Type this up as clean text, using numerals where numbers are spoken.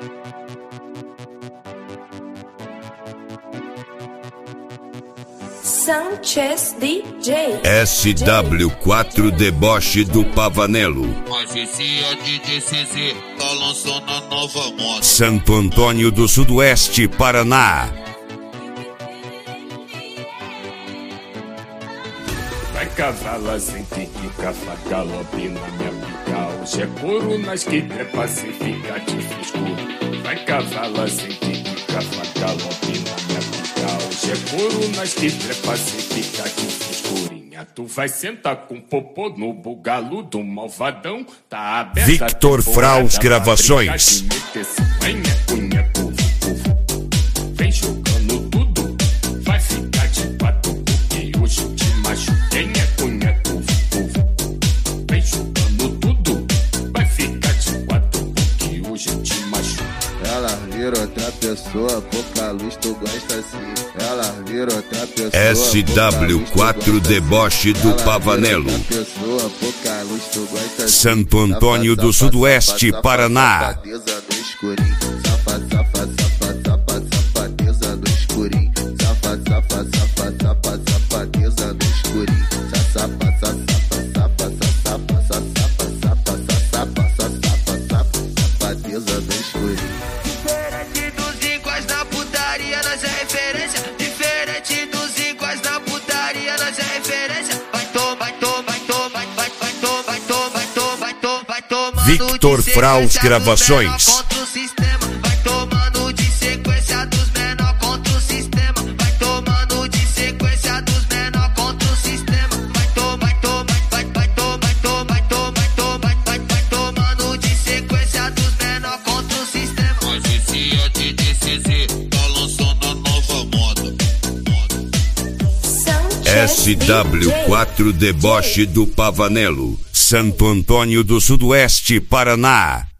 Sanchez DJ. SW4 Deboche do Pavanello. Agência de DCZ tá lançando a nova moda. Santo Antônio do Sudoeste, Paraná. Vai cavala sem pica, galope na minha pica. Hoje é couro nas que é pacifica de frescura. Vai cavala sem pica, galope na minha pica. Hoje é couro nas que é pacifica de frescurinha. Tu vai sentar com popô no bugalo do malvadão. Tá aberta. Victor Fraus Gravações. Vem jogando tudo, vai ficar de pato. Porque hoje eu te machuquei, é cunha, vem jogando tudo, vai ficar de pato. Porque hoje eu te machuquei. Ela vira outra pessoa, pouca luz, tu gosta assim. Ela vira outra pessoa. SW4 Deboche do Pavanello. Santo Antônio do Sudoeste, Paraná. Safadeza do escurinho, safadeza do escurinho, safadeza do escurinho, safadeza do escurinho. Diferente dos iguais na putaria, nós é referência. Diferente dos iguais na putaria, nós é referência. Vai tomar. Victor Fraus Gravações. Contra o sistema, vai tomando de sequência dos menor contra o sistema. Vai tomando de sequência dos menor contra o sistema. Vai tomando de sequência dos menor contra o sistema. Agência de DCZ tá lançando a nova moda. SW4 Deboche do Pavanello. Santo Antônio do Sudoeste, Paraná.